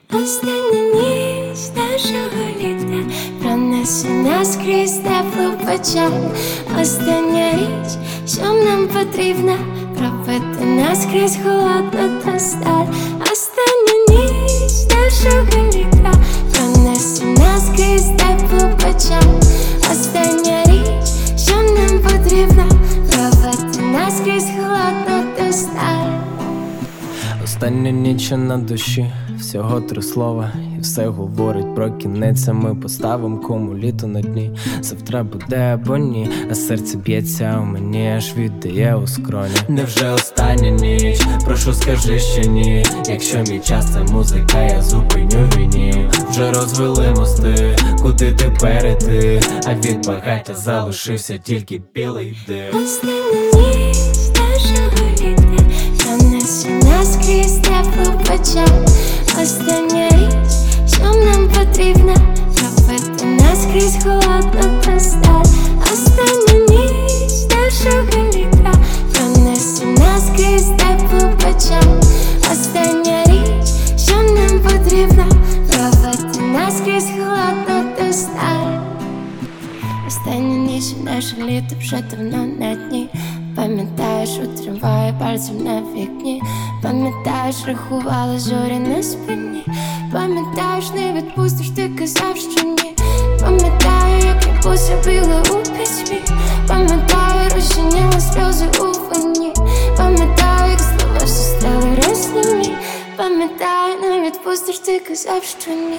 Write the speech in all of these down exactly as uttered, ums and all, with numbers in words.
Остання ніч нашого літа пронесена скрізь теплу печаль. Остання річ, що нам потрібна, пробити наскрізь холодну та сталь. Остання ніч нашого літа пронесена скрізь теплу печаль. Остання річ, що нам потрібна, пробити наскрізь холодну та сталь. Остання ніч на душі, всього три слова, і все говорить про кінець. А ми поставим кому літо на дні. Завтра буде або ні, а серце б'ється у мені, аж віддає у скроні. Невже остання ніч? Прошу, скажи, що ні. Якщо мій час це музика, я зупиню війні. Вже розвели мости, куди тепер іти? А від багаття залишився тільки білий дим. Остання ніч нашого літа пронесена скрізь теплу печаль. Остання річ, що нам потрібна, пробити наскрізь холодну та сталь. Остання ніч нашого літа пронесена скрізь теплу печаль. Остання річ, що нам потрібна, пробити наскрізь холодну та сталь. Остання ніч наше літо вже давно на дні. Пам'ятаєш, у трамваї пальцем на вікні. Пам'ятаєш, рахувала зорі на спині. Пам'ятаєш, не відпустиш, ти казав, що ні. Пам'ятаю, як я пособила у письмі. Пам'ятаю, розчиняла сльози у вині. Пам'ятаю, як слова все стали рознімі. Пам'ятаю, не відпустиш, ти казав, що ні.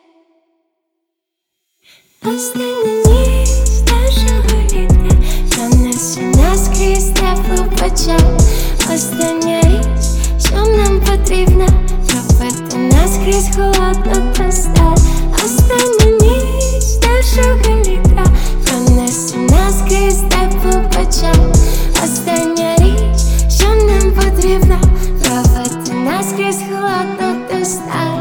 Остання ніч нашого літа пронесена скрізь теплу печаль. Остання річ, що нам потрібна, пробити наскрізь холодну та сталь. Остання ніч нашого літа пронесена скрізь теплу печаль. Остання річ, що нам потрібна, пробити наскрізь холодну та сталь.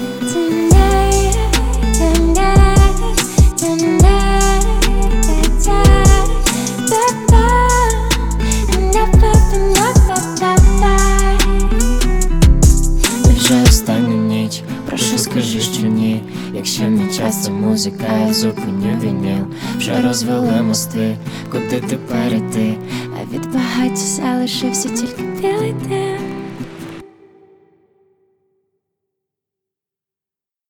Вже остання ніч, прошу, скажи, що ні. Якщо мій час це музика, я зупиню вініл. Вже розвели мости, куди тепер іти? А від багаття залишився тільки білий дим.